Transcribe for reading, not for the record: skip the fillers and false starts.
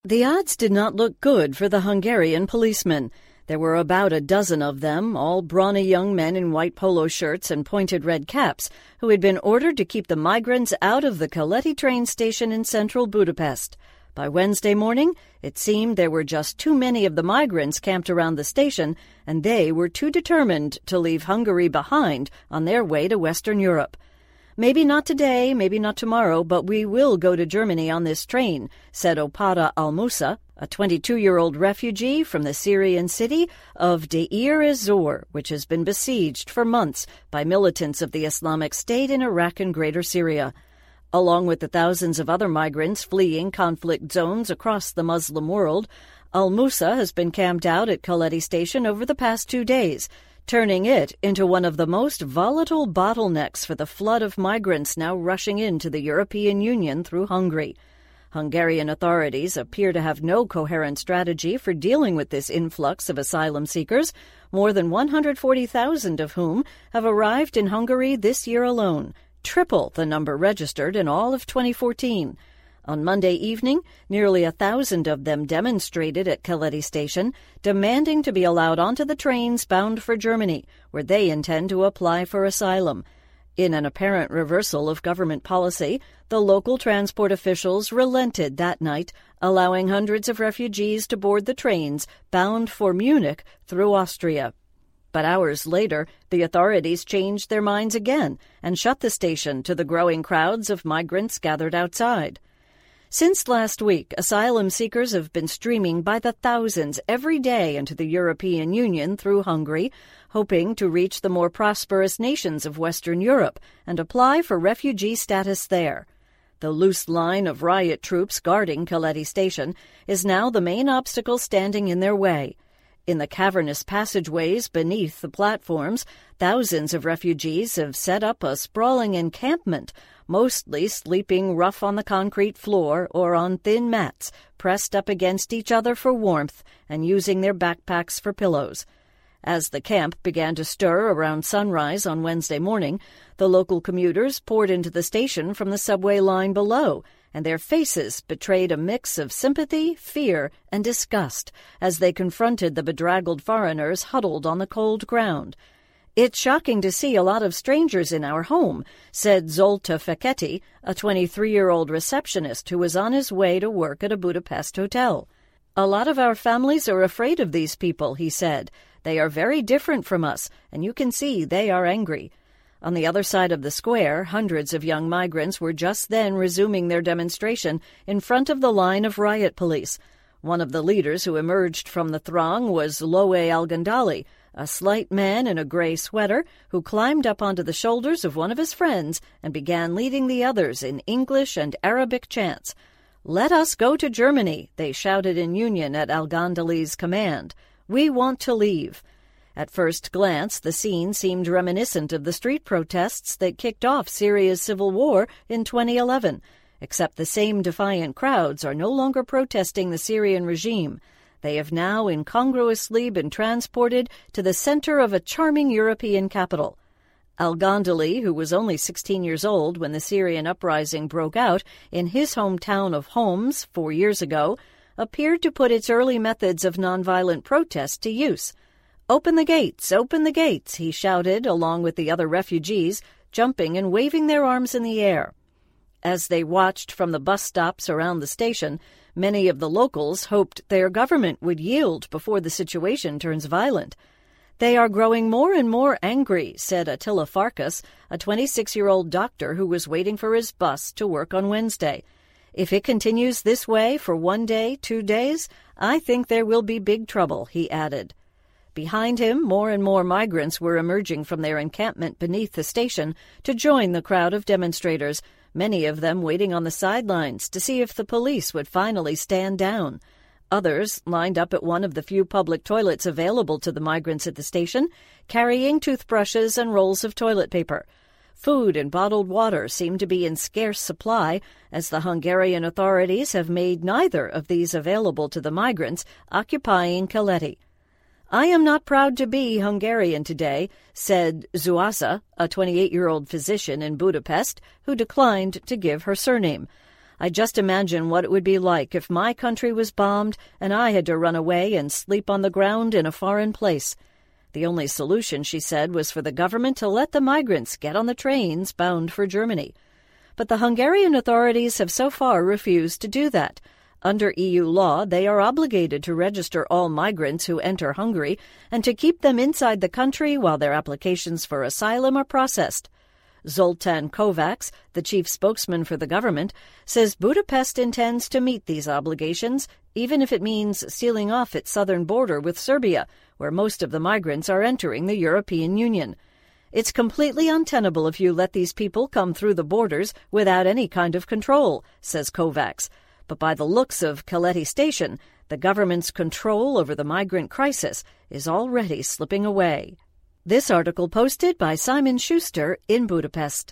The odds did not look good for the Hungarian policemen. There were about a dozen of them, all brawny young men in white polo shirts and pointed red caps, who had been ordered to keep the migrants out of the Keleti train station in central Budapest. By Wednesday morning, it seemed there were just too many of the migrants camped around the station, and they were too determined to leave Hungary behind on their way to Western Europe. "Maybe not today, maybe not tomorrow, but we will go to Germany on this train," said Opara Al-Musa, a 22-year-old refugee from the Syrian city of Deir ez-Zor, which has been besieged for months by militants of the Islamic State in Iraq and Greater Syria. Along with the thousands of other migrants fleeing conflict zones across the Muslim world, Al-Musa has been camped out at Keleti station over the past 2 days, turning it into one of the most volatile bottlenecks for the flood of migrants now rushing into the European Union through Hungary. Hungarian authorities appear to have no coherent strategy for dealing with this influx of asylum seekers, more than 140,000 of whom have arrived in Hungary this year alone, triple the number registered in all of 2014. On Monday evening, nearly 1,000 of them demonstrated at Keleti station, demanding to be allowed onto the trains bound for Germany, where they intend to apply for asylum. In an apparent reversal of government policy, the local transport officials relented that night, allowing hundreds of refugees to board the trains bound for Munich through Austria. But hours later, the authorities changed their minds again and shut the station to the growing crowds of migrants gathered outside. Since last week, asylum seekers have been streaming by the thousands every day into the European Union through Hungary, hoping to reach the more prosperous nations of Western Europe and apply for refugee status there. The loose line of riot troops guarding Keleti station is now the main obstacle standing in their way. In the cavernous passageways beneath the platforms, thousands of refugees have set up a sprawling encampment, mostly sleeping rough on the concrete floor or on thin mats, pressed up against each other for warmth and using their backpacks for pillows. As the camp began to stir around sunrise on Wednesday morning, the local commuters poured into the station from the subway line below, and their faces betrayed a mix of sympathy, fear, and disgust as they confronted the bedraggled foreigners huddled on the cold ground. "It's shocking to see a lot of strangers in our home," said Zolta Fekete, a 23-year-old receptionist who was on his way to work at a Budapest hotel. "A lot of our families are afraid of these people," he said. "They are very different from us, and you can see they are angry." On the other side of the square, hundreds of young migrants were just then resuming their demonstration in front of the line of riot police. One of the leaders who emerged from the throng was Loe Al-Gandali, a slight man in a gray sweater who climbed up onto the shoulders of one of his friends and began leading the others in English and Arabic chants. "Let us go to Germany," they shouted in union at Al-Gandali's command. "We want to leave." At first glance, the scene seemed reminiscent of the street protests that kicked off Syria's civil war in 2011, except the same defiant crowds are no longer protesting the Syrian regime. They have now incongruously been transported to the center of a charming European capital. Al-Gandali, who was only 16 years old when the Syrian uprising broke out in his hometown of Homs 4 years ago, appeared to put its early methods of nonviolent protest to use. Open the gates," he shouted along with the other refugees, jumping and waving their arms in the air. As they watched from the bus stops around the station, many of the locals hoped their government would yield before the situation turns violent. "They are growing more and more angry," said Attila Farkas, a 26-year-old doctor who was waiting for his bus to work on Wednesday. "If it continues this way for 1 day, 2 days, I think there will be big trouble," he added. Behind him, more and more migrants were emerging from their encampment beneath the station to join the crowd of demonstrators, many of them waiting on the sidelines to see if the police would finally stand down. Others lined up at one of the few public toilets available to the migrants at the station, carrying toothbrushes and rolls of toilet paper. Food and bottled water seem to be in scarce supply, as the Hungarian authorities have made neither of these available to the migrants occupying Keleti. "I am not proud to be Hungarian today," said Zuasa, a 28-year-old physician in Budapest, who declined to give her surname. I just imagine what it would be like if my country was bombed and I had to run away and sleep on the ground in a foreign place. The only solution, she said, was for the government to let the migrants get on the trains bound for Germany. But the Hungarian authorities have so far refused to do that. Under EU law, they are obligated to register all migrants who enter Hungary and to keep them inside the country while their applications for asylum are processed. Zoltán Kovács, the chief spokesman for the government, says Budapest intends to meet these obligations, even if it means sealing off its southern border with Serbia, where most of the migrants are entering the European Union. It's completely untenable if you let these people come through the borders without any kind of control, says Kovács. But by the looks of Keleti Station, the government's control over the migrant crisis is already slipping away. This article posted by Simon Schuster in Budapest.